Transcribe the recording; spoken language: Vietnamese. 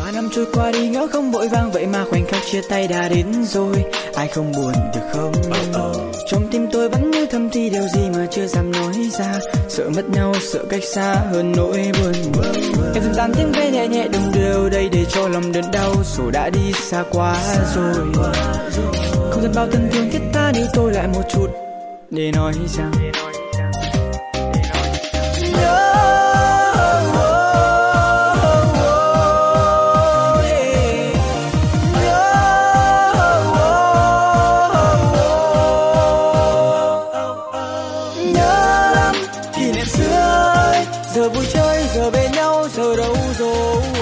3 năm trôi qua đi ngỡ không vội vàng, vậy mà khoảnh khắc chia tay đã đến rồi. Ai không buồn được không? Trong tim tôi vẫn như thầm thì điều gì mà chưa dám nói ra. Sợ mất nhau, sợ cách xa hơn nỗi buồn. Em dần dàn tiếng ve nhẹ nhẹ đừng đưa đây để cho lòng đớn đau. Rồi đã đi xa quá rồi. Không gian bao thân thương thiết tha níu tôi lại một chút để nói rằng giờ vui chơi giờ bên nhau giờ đâu rồi.